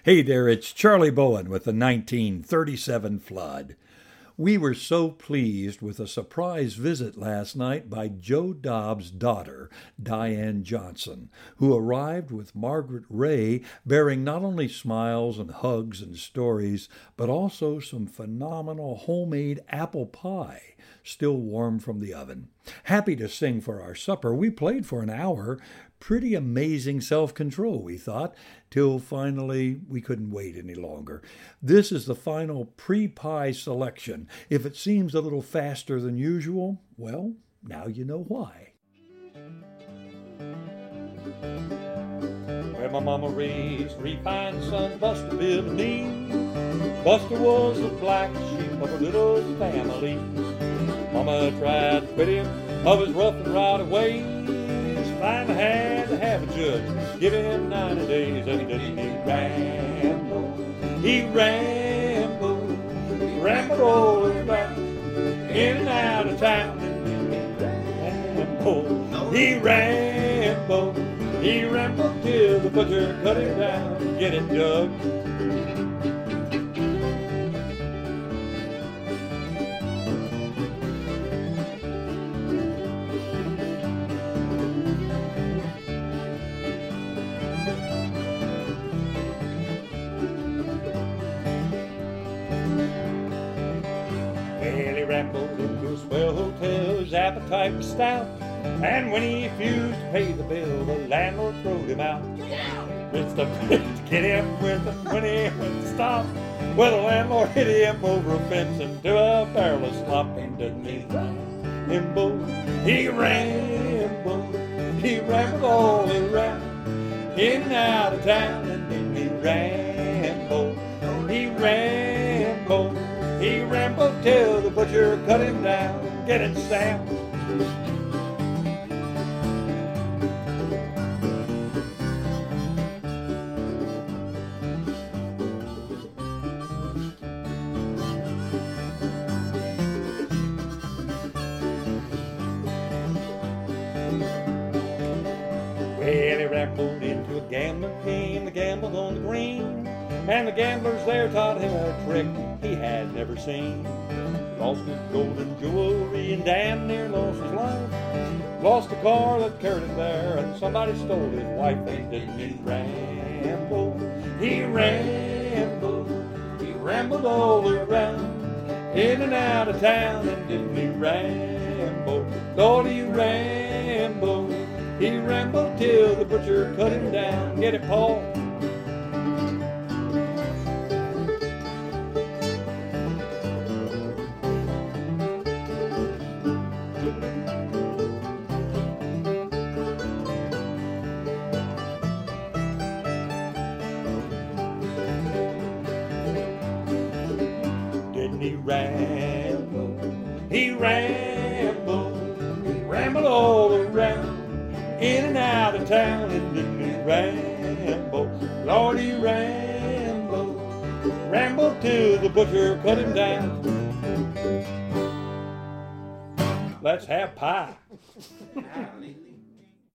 Hey there, it's Charlie Bowen with the 1937 flood. We were so pleased with a surprise visit last night by Joe Dobbs' daughter, Diane Johnson, who arrived with Margaret Ray bearing not only smiles and hugs and stories, but also some phenomenal homemade apple pie, still warm from the oven. Happy to sing for our supper, we played for an hour. Pretty amazing self-control, we thought, till finally we couldn't wait any longer. This is the final pre-pie selection. If it seems a little faster than usual, well, now you know why. Well, my mama raised 3 fine sons, Buster, Bill, and me. Buster was the black sheep of a little family. Mama tried to quit him of his rough and rowdy ways. Finally had to have a judge give him 90 days, and then he rambled all around, in and out of town, he rambled till the butcher cut him down. Get it, Doug? Rambled into a swell hotel, his appetite was stout, and when he refused to pay the bill, the landlord throwed him out. It's the pitch to get him with the money when to stop. Well, the landlord hit him over a fence into a barrel of slop, and didn't he ramble? He rambled all around, in and out of town, and then he rambled. He rambled till the butcher cut him down. Get it, Sam? Well, he rambled into a gambling game, the gambled on the green, and the gamblers there taught him a trick he had never seen. Lost his golden jewelry and damn near lost his life. Lost the car that carried him there, and somebody stole his wife. And didn't he ramble? He rambled all around, in and out of town. And didn't he ramble? Lord, he rambled. He rambled till the butcher cut him down. Get it, Paul? He rambled all around, in and out of town, and didn't he ramble? Lord, he rambled till the butcher cut him down. Let's have pie.